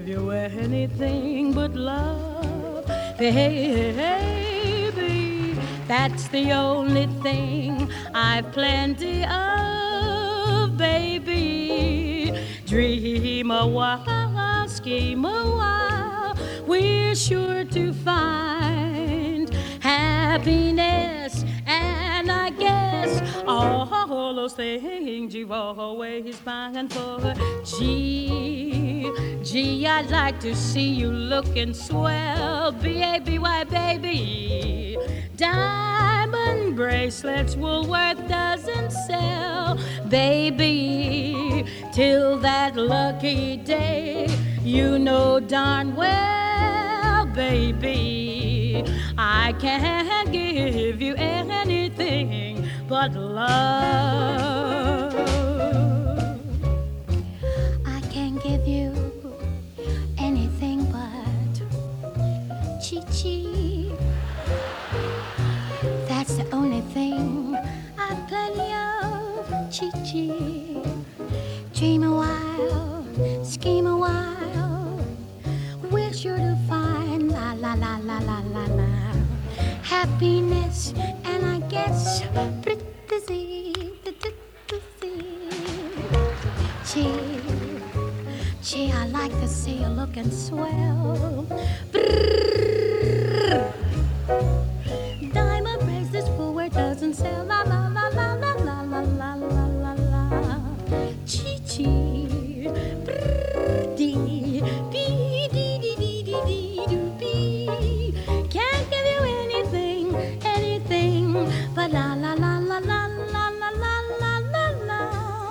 give you anything but love, baby. That's the only thing I've plenty of, baby. Dream a while, scheme a while, we're sure to find happiness. And I guess all those things you've always pined for. Gee, I'd like to see you looking swell, B-A-B-Y, baby. Diamond bracelets Woolworth doesn't sell, baby. Till that lucky day, you know darn well, baby, I can't give you anything but love. I can't give you anything but chi-chi. That's the only thing I've plenty of, chi-chi. Dream a while, scheme a while, we're sure to find la la la la la la la happiness. And I guess pretty gee, I like to see you looking swell. Brrr. Diamond bracelets Woolworth doesn't sell, la la la la la la la la la la la. Chi-chi, brrr-dee, bee-dee-dee-dee-dee-dee-dee-dee. Can't give you anything but la la la la la la la la la la la.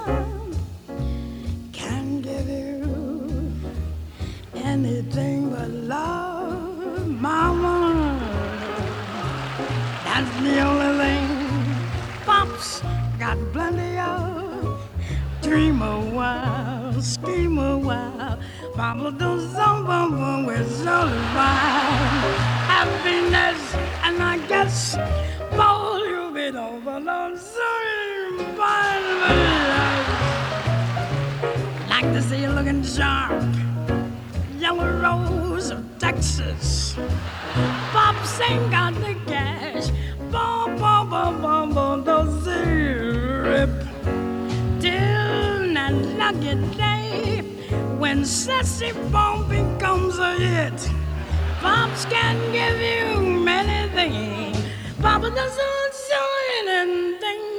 Can't give you anything but love, mama. That's the only thing Pops got plenty of. Dream a while, scheme a while, Papa do some bum with satisfied happiness. And I guess all you've been over on like to see you looking sharp, yellow rose of Texas. Pops ain't got the cash, bum bum bum bum bum, don't rip. Till that lucky day when Sassy Bone becomes a hit. Pops can give you many things, Papa doesn't show anything